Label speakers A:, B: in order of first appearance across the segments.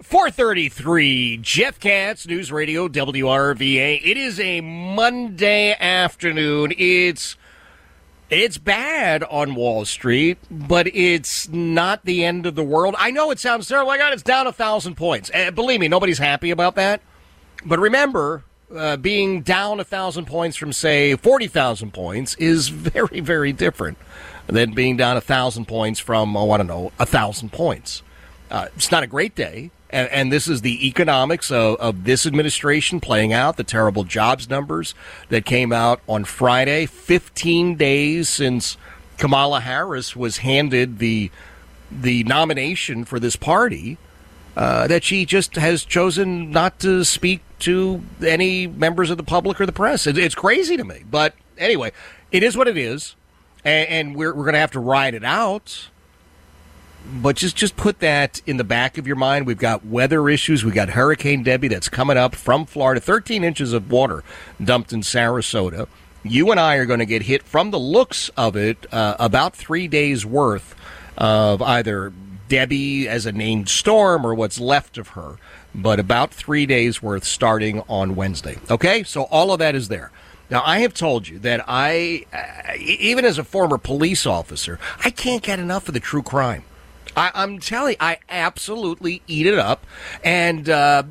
A: 4:33, Jeff Katz, News Radio, WRVA. It is a Monday afternoon. It's bad on Wall Street, but it's not the end of the world. I know it sounds terrible. My God, it's down 1,000 points. Believe me, nobody's happy about that. But remember, being down 1,000 points from, say, 40,000 points is very, very different than being down 1,000 points from, 1,000 points. It's not a great day. And this is the economics of this administration playing out, the terrible jobs numbers that came out on Friday, 15 days since Kamala Harris was handed the nomination for this party, that she just has chosen not to speak to any members of the public or the press. It's crazy to me. But anyway, it is what it is, and we're going to have to ride it out. But just put that in the back of your mind. We've got weather issues. We've got Hurricane Debbie that's coming up from Florida. 13 inches of water dumped in Sarasota. You and I are going to get hit, from the looks of it, about 3 days' worth of either Debbie as a named storm or what's left of her. But about 3 days' worth starting on Wednesday. Okay? So all of that is there. Now, I have told you that even as a former police officer, I can't get enough of the true crime. I'm telling you, I absolutely eat it up. And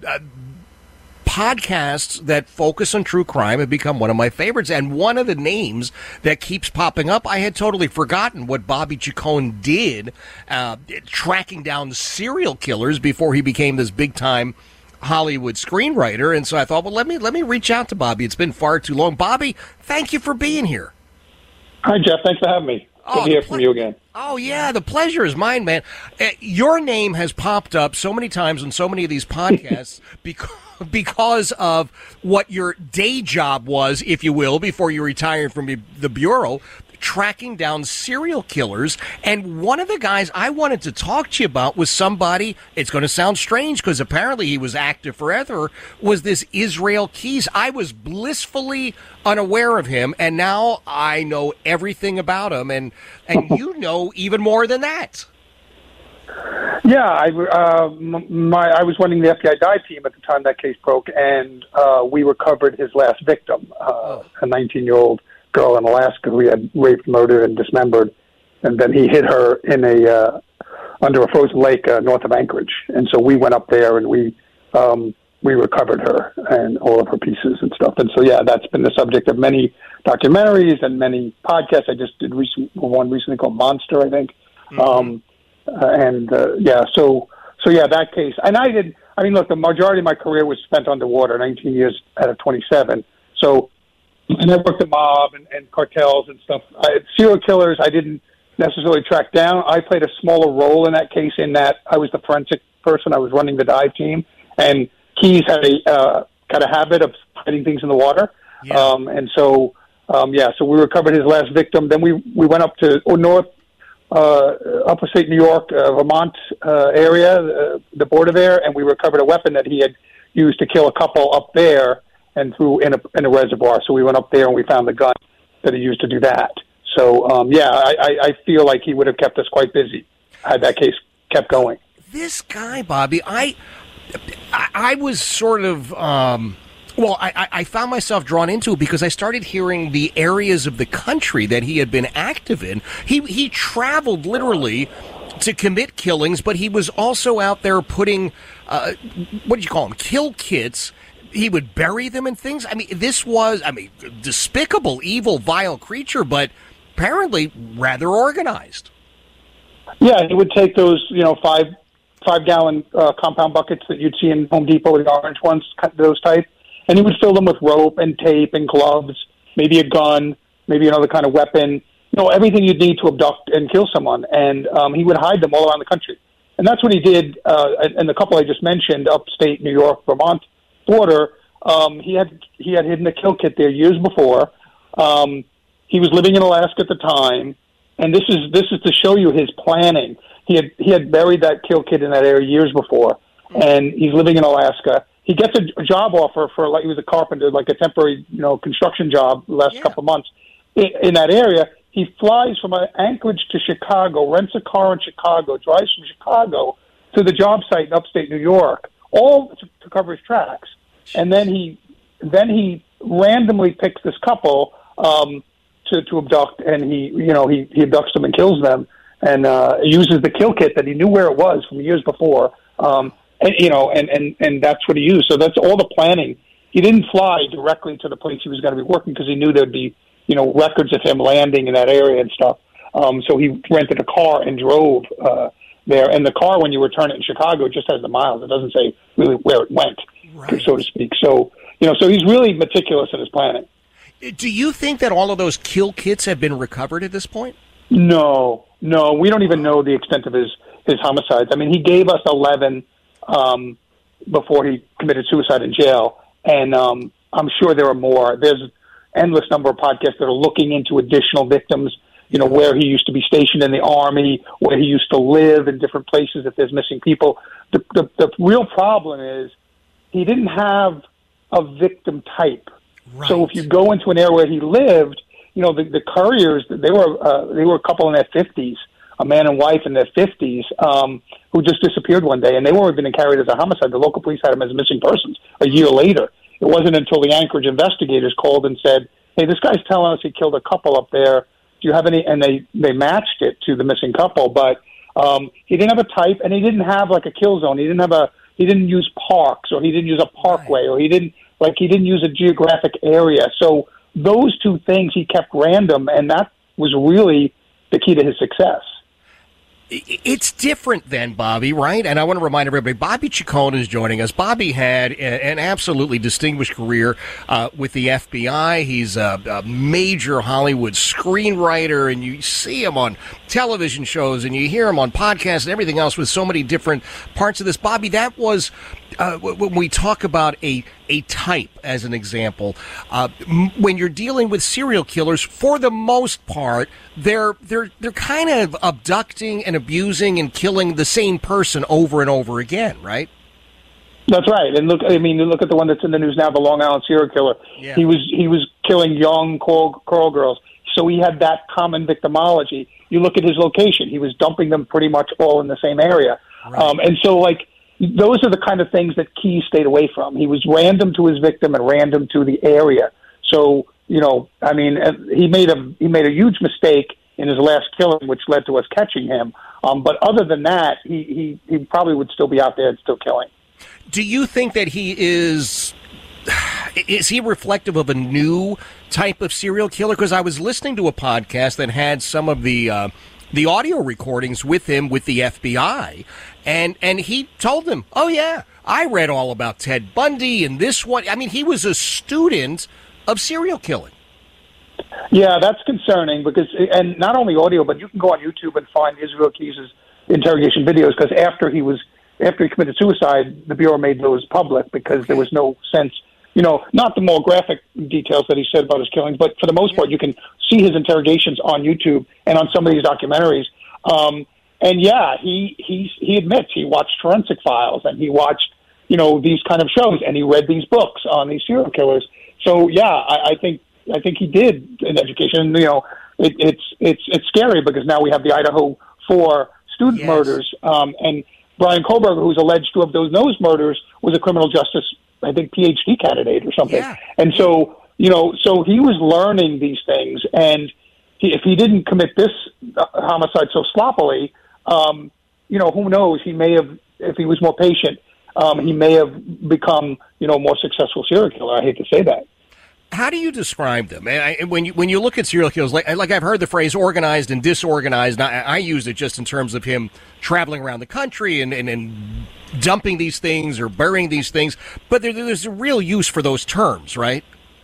A: podcasts that focus on true crime have become one of my favorites. And one of the names that keeps popping up, I had totally forgotten what Bobby Chacon did, tracking down serial killers before he became this big-time Hollywood screenwriter. And so I thought, well, let me reach out to Bobby. It's been far too long. Bobby, thank you for being here.
B: Hi, Jeff. Thanks for having me. Good to hear from you again.
A: Oh, yeah, the pleasure is mine, man. Your name has popped up so many times on so many of these podcasts because of what your day job was, if you will, before you retired from the Bureau, tracking down serial killers. And one of the guys I wanted to talk to you about was somebody, it's going to sound strange because apparently he was active forever, was this Israel Keys. I was blissfully unaware of him, and now I know everything about him, and you know even more than that.
B: Yeah, I was running the FBI dive team at the time that case broke, and we recovered his last victim, a 19-year-old girl in Alaska who he had raped, murdered, and dismembered, and then he hid her in under a frozen lake north of Anchorage. And so we went up there and we recovered her and all of her pieces and stuff. And so yeah, that's been the subject of many documentaries and many podcasts. I just did one recently called Monster, I think. Mm-hmm. So that case. And look, the majority of my career was spent underwater, 19 years out of 27. So. And I worked at mob and cartels and stuff. Serial killers, I didn't necessarily track down. I played a smaller role in that case in that I was the forensic person. I was running the dive team. And Keys had a kind of habit of hiding things in the water. Yeah. So we recovered his last victim. Then we went up to upper state New York, Vermont area, the border there, and we recovered a weapon that he had used to kill a couple up there and threw in a reservoir. So we went up there and we found the gun that he used to do that. So, I feel like he would have kept us quite busy had that case kept going.
A: This guy, Bobby, I was sort of, I found myself drawn into it because I started hearing the areas of the country that he had been active in. He traveled literally to commit killings, but he was also out there putting, what did you call them, kill kits. He would bury them in things. This was, despicable, evil, vile creature, but apparently rather organized.
B: Yeah, he would take those, 5-gallon compound buckets that you'd see in Home Depot, the orange ones, those type, and he would fill them with rope and tape and gloves, maybe a gun, maybe another kind of weapon, everything you'd need to abduct and kill someone. And he would hide them all around the country. And that's what he did, and the couple I just mentioned, upstate New York, Vermont border, he had hidden a kill kit there years before. He was living in Alaska at the time, and this is to show you his planning. He had buried that kill kit in that area years before, and he's living in Alaska. He gets a job offer he was a carpenter, like a temporary, construction job the last couple of months in that area. He flies from Anchorage to Chicago, rents a car in Chicago, drives from Chicago to the job site in upstate New York, all to cover his tracks. And then he randomly picks this couple to abduct, and he abducts them and kills them, and uses the kill kit that he knew where it was from years before, and that's what he used. So that's all the planning. He didn't fly directly to the place he was going to be working because he knew there'd be records of him landing in that area and stuff. So he rented a car and drove there. And the car, when you return it in Chicago, it just has the miles. It doesn't say really where it went, right, so to speak. So so he's really meticulous in his planning.
A: Do you think that all of those kill kits have been recovered at this point?
B: No, we don't even know the extent of his homicides. I mean, he gave us 11 before he committed suicide in jail, and I'm sure there are more. There's an endless number of podcasts that are looking into additional victims, where he used to be stationed in the Army, where he used to live in different places if there's missing people. The real problem is he didn't have a victim type. Right. So if you go into an area where he lived, the Curriers, they were a couple in their 50s, a man and wife in their 50s, who just disappeared one day, and they weren't even carried as a homicide. The local police had him as missing persons a year later. It wasn't until the Anchorage investigators called and said, "Hey, this guy's telling us he killed a couple up there. Do you have any?" And they matched it to the missing couple, but he didn't have a type, and he didn't have like a kill zone. He didn't use parks, or he didn't use a parkway, or he didn't use a geographic area. So those two things he kept random, and that was really the key to his success.
A: It's different then, Bobby, right? And I want to remind everybody, Bobby Ciccone is joining us. Bobby had an absolutely distinguished career with the FBI. He's a major Hollywood screenwriter, and you see him on television shows, and you hear him on podcasts and everything else with so many different parts of this. Bobby, that was, when we talk about a type, as an example, when you're dealing with serial killers, for the most part, they're kind of abducting and abusing and killing the same person over and over again, right?
B: That's right. And look at the one that's in the news now, the Long Island serial killer. Yeah. He was killing young Coral girls, so he had that common victimology. You look at his location; he was dumping them pretty much all in the same area, right. And so those are the kind of things that Key stayed away from. He was random to his victim and random to the area. So, he made a huge mistake in his last killing, which led to us catching him. But other than that, he probably would still be out there and still killing.
A: Do you think that he is he reflective of a new type of serial killer? Because I was listening to a podcast that had some of the audio recordings with him with the FBI, and he told them, "Oh yeah, I read all about Ted Bundy and this one." I mean, he was a student of serial killing.
B: Yeah, that's concerning and not only audio, but you can go on YouTube and find Israel Keys' interrogation videos, because after he committed suicide, the Bureau made those public because there was no sense. Not the more graphic details that he said about his killings, but for the most part, you can see his interrogations on YouTube and on some of these documentaries. And yeah, he admits he watched Forensic Files, and he watched, these kind of shows, and he read these books on these serial killers. So yeah, I think he did an education. It's scary because now we have the Idaho 4 student murders, and Brian Kohlberger, who's alleged to have those murders, was a criminal justice, I think, PhD candidate or something. Yeah. And so, so he was learning these things. And if he didn't commit this homicide so sloppily, who knows? He may have, if he was more patient, he may have become, more successful serial killer. I hate to say that.
A: How do you describe them? When you look at serial killers, like I've heard the phrase organized and disorganized. I use it just in terms of him traveling around the country and dumping these things or burying these things. But there's a real use for those terms, right?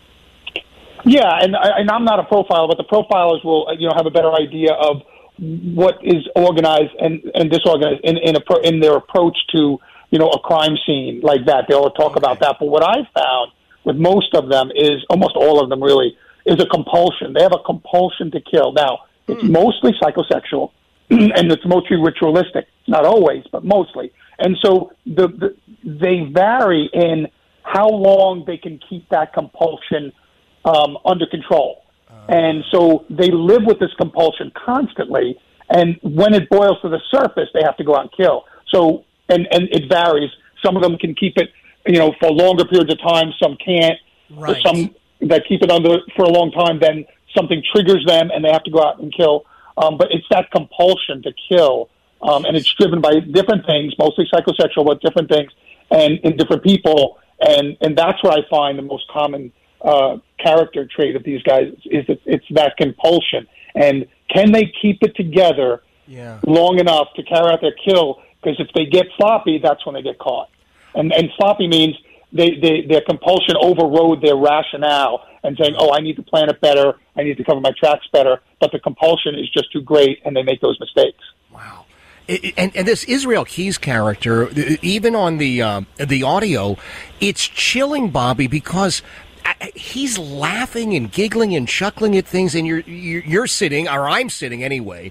B: Yeah, and I'm not a profiler, but the profilers will have a better idea of what is organized and disorganized in their approach to a crime scene like that. They'll talk about that. But what I've found with most of them is, almost all of them really, is a compulsion. They have a compulsion to kill. Now, it's mostly psychosexual, and it's mostly ritualistic. Not always, but mostly. And so they vary in how long they can keep that compulsion under control. And so they live with this compulsion constantly, and when it boils to the surface, they have to go out and kill. So and it varies. Some of them can keep it, for longer periods of time. Some can't.
A: Right.
B: Some that keep it under for a long time, then something triggers them and they have to go out and kill. But it's that compulsion to kill, and it's driven by different things, mostly psychosexual, but different things, and in different people. And that's what I find the most common character trait of these guys is that it's that compulsion. And can they keep it together long enough to carry out their kill? Because if they get sloppy, that's when they get caught. And sloppy means their compulsion overrode their rationale and saying, I need to plan it better, I need to cover my tracks better, but the compulsion is just too great, and they make those mistakes.
A: Wow. And this Israel Keys character, even on the audio, it's chilling, Bobby, because he's laughing and giggling and chuckling at things, and you're sitting, or I'm sitting anyway,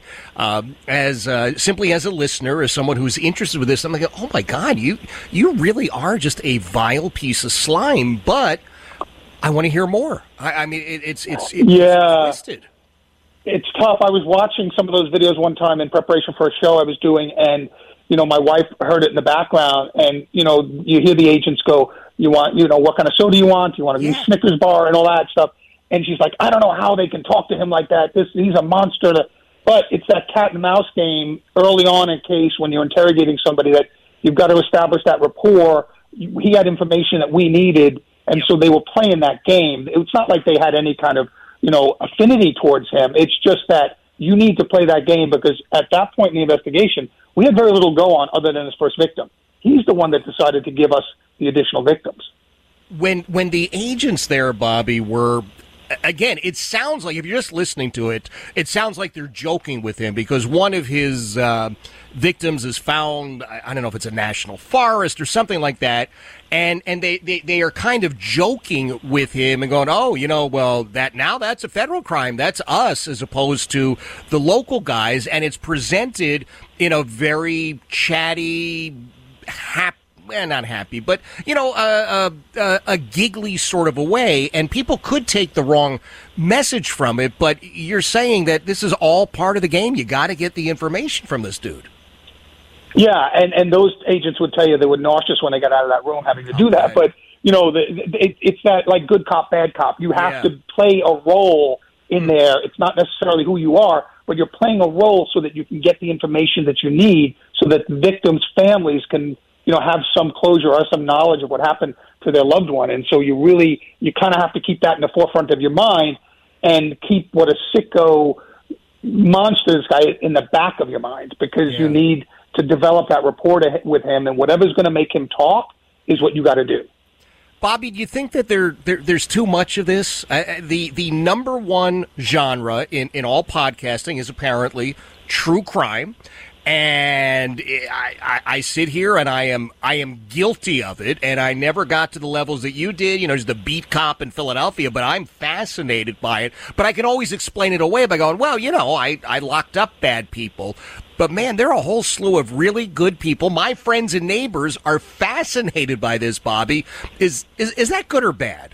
A: as simply as a listener, as someone who's interested with this. I'm like, oh my God, you really are just a vile piece of slime. But I want to hear more. I mean, it's twisted.
B: It's tough. I was watching some of those videos one time in preparation for a show I was doing, and my wife heard it in the background, and you hear the agents go, "You want, what kind of soda you want? You want a Snickers bar and all that stuff?" And she's like, "I don't know how they can talk to him like that. He's a monster." But it's that cat and mouse game early on in case when you're interrogating somebody that you've got to establish that rapport. He had information that we needed, and so they were playing that game. It's not like they had any kind of affinity towards him. It's just that you need to play that game because at that point in the investigation, we had very little go on other than his first victim. He's the one that decided to give us the additional victims.
A: When the agents there, Bobby, were, again, it sounds like, if you're just listening to it, it sounds like they're joking with him because one of his victims is found, I don't know if it's a national forest or something like that, and they are kind of joking with him and going, well, that's a federal crime. That's us as opposed to the local guys, and it's presented in a very chatty, not happy, but, a giggly sort of a way, and people could take the wrong message from it, but you're saying that this is all part of the game. You got to get the information from this dude.
B: Yeah, and those agents would tell you they were nauseous when they got out of that room having to do that, but, it's that, like, good cop, bad cop. You have to play a role in there. It's not necessarily who you are, but you're playing a role so that you can get the information that you need so that the victims' families can have some closure or some knowledge of what happened to their loved one. And so you kind of have to keep that in the forefront of your mind and keep what a sicko monster this guy in the back of your mind because you need to develop that rapport with him, and whatever's going to make him talk is what you got to do.
A: Bobby, do you think that there's too much of this? The number one genre in all podcasting is apparently true crime. And I sit here and I am guilty of it, and I never got to the levels that you did, as the beat cop in Philadelphia, but I'm fascinated by it. But I can always explain it away by going, well, I locked up bad people. But, man, there are a whole slew of really good people. My friends and neighbors are fascinated by this, Bobby. Is that good or bad?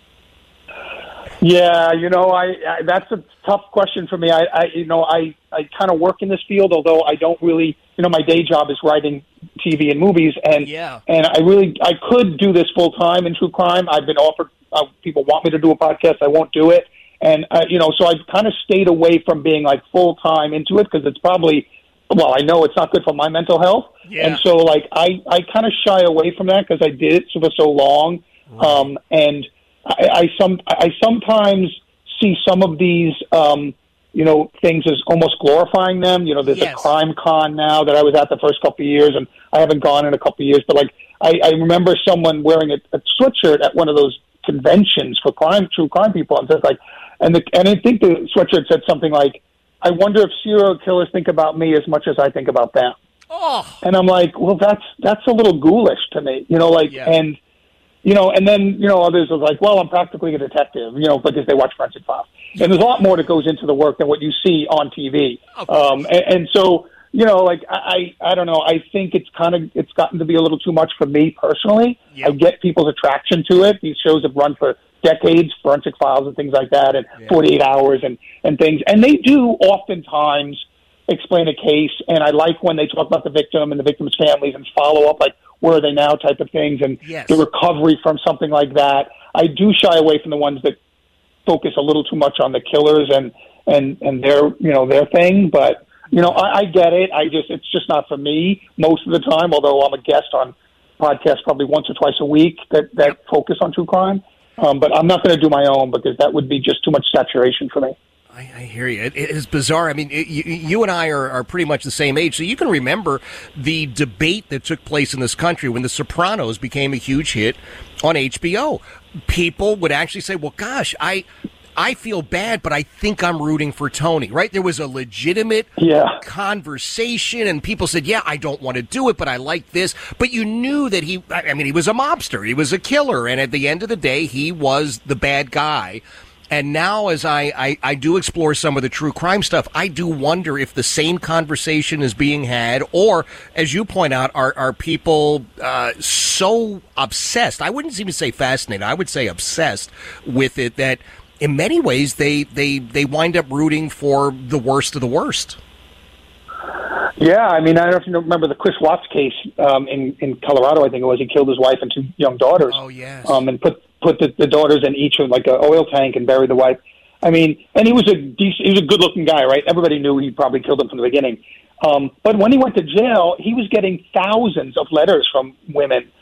B: Yeah, I that's a tough question for me. I kind of work in this field, although I don't really, my day job is writing TV and movies, and I could do this full time in true crime. I've been offered, people want me to do a podcast, I won't do it, and so I've kind of stayed away from being like full time into it because it's probably, I know it's not good for my mental health, and so like I kind of shy away from that because I did it for so long, and I sometimes see some of these, things as almost glorifying them. There's a crime con now that I was at the first couple of years, and I haven't gone in a couple of years. But like, I remember someone wearing a sweatshirt at one of those conventions for true crime people, and says like, and I think the sweatshirt said something like, "I wonder if serial killers think about me as much as I think about them."
A: Oh,
B: and I'm like, well, that's a little ghoulish to me, and. And then, others are like, well, I'm practically a detective, because they watch Forensic Files. And there's a lot more that goes into the work than what you see on TV. And so, I don't know. I think it's gotten to be a little too much for me personally. Yep. I get people's attraction to it. These shows have run for decades, Forensic Files and things like that, and 48 Hours and things. And they do oftentimes explain a case, and I like when they talk about the victim and the victim's families and follow up, like where are they now type of things, and the recovery from something like that. I do shy away from the ones that focus a little too much on the killers and their their thing, but I get it. It's just not for me most of the time. Although I'm a guest on podcasts probably once or twice a week that focus on true crime, but I'm not going to do my own because that would be just too much saturation for me.
A: I hear you. It is bizarre. I mean, you and I are pretty much the same age, so you can remember the debate that took place in this country when The Sopranos became a huge hit on HBO. People would actually say, well, gosh, I feel bad, but I think I'm rooting for Tony, right? There was a legitimate conversation, and people said, yeah, I don't want to do it, but I like this. But you knew that he was a mobster. He was a killer, and at the end of the day, he was the bad guy. And now as I do explore some of the true crime stuff, I do wonder if the same conversation is being had, or, as you point out, are people so obsessed, I wouldn't even say fascinated, I would say obsessed with it, that in many ways they wind up rooting for the worst of the worst.
B: Yeah, I mean, I don't know if you remember the Chris Watts case in Colorado, I think it was. He killed his wife and two young daughters.
A: Oh, yes.
B: And put the daughters in each of like an oil tank and buried the wife. I mean, and he was a good-looking guy, right? Everybody knew he probably killed him from the beginning. But when he went to jail, he was getting thousands of letters from women,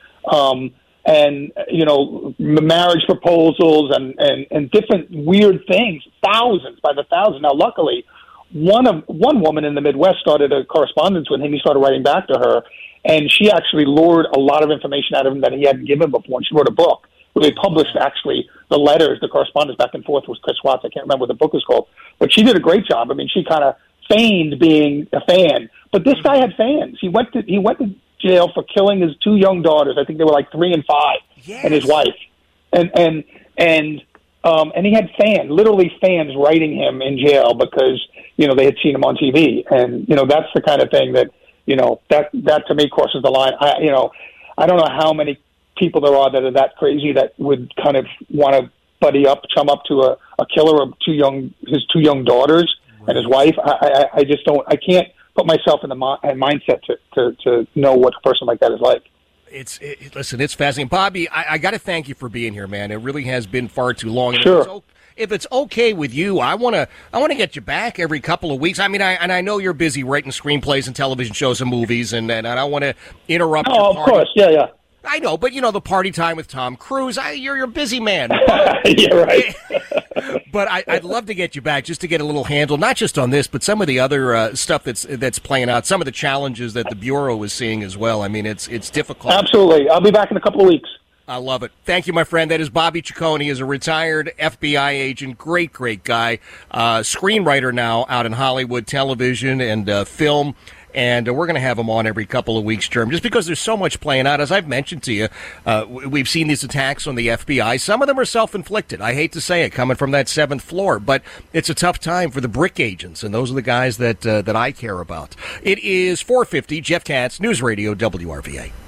B: and marriage proposals and different weird things, thousands by the thousand. Now, luckily, one woman in the Midwest started a correspondence with him. He started writing back to her, and she actually lured a lot of information out of him that he hadn't given before. And she wrote a book where they published actually the letters, the correspondence back and forth with Chris Watts. I can't remember what the book is called, but she did a great job. I mean, she kind of feigned being a fan, but this guy had fans. He went to jail for killing his two young daughters. I think they were like 3 and 5, and his wife, and he had fans, literally fans, writing him in jail because they had seen him on TV, and that's the kind of thing that that to me crosses the line. I don't know how many people there are that are that crazy that would kind of want to chum up to a killer of his two young daughters and his wife. I just don't. I can't put myself in the mindset to know what a person like that is like.
A: Listen, it's fascinating, Bobby. I got to thank you for being here, man. It really has been far too long.
B: Sure.
A: If it's okay with you, I want to get you back every couple of weeks. I mean, I know you're busy writing screenplays and television shows and movies, and I don't want to interrupt.
B: Oh, of course, yeah.
A: I know, but the party time with Tom Cruise. You're a busy man.
B: Yeah, right.
A: But I'd love to get you back just to get a little handle, not just on this, but some of the other stuff that's playing out, some of the challenges that the Bureau is seeing as well. I mean, it's difficult.
B: Absolutely. I'll be back in a couple of weeks.
A: I love it. Thank you, my friend. That is Bobby Ciccone. He is a retired FBI agent. Great guy. Screenwriter now out in Hollywood, television and film. And we're going to have him on every couple of weeks, Germ, just because there's so much playing out. As I've mentioned to you, we've seen these attacks on the FBI. Some of them are self-inflicted. I hate to say it, coming from that 7th floor, but it's a tough time for the brick agents, and those are the guys that I care about. It is 4:50. Jeff Katz, News Radio WRVA.